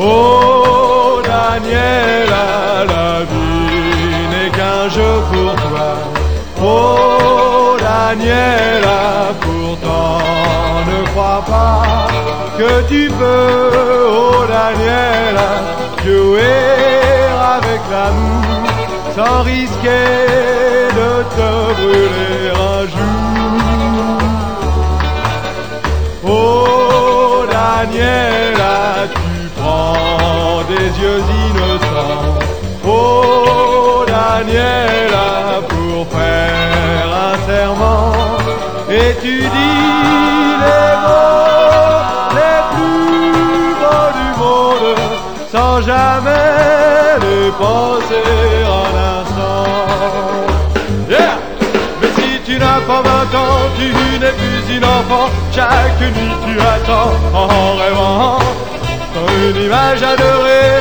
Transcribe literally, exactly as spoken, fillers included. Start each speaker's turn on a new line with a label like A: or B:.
A: Oh Daniela, la vie n'est qu'un jeu pour toi. Oh Daniela, pourtant ne crois pas que tu peux, oh Daniela, jouer avec l'amour sans risquer de te brûler un jour. Oh Daniela, tu prends des yeux innocents. Oh Daniela, pour faire un serment, et tu dis les mots les plus beaux du monde sans jamais les penser un instant. Yeah! Mais si tu n'as pas vingt ans, tu n'es plus une enfant. Chaque nuit tu attends en rêvant une image adorée